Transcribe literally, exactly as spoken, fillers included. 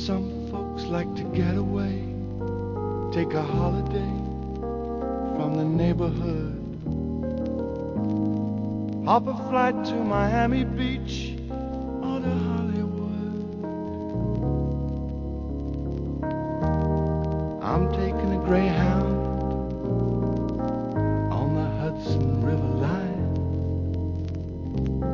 Some folks like to get away, take a holiday from the neighborhood. Hop a flight to Miami Beach or to Hollywood. I'm taking a Greyhound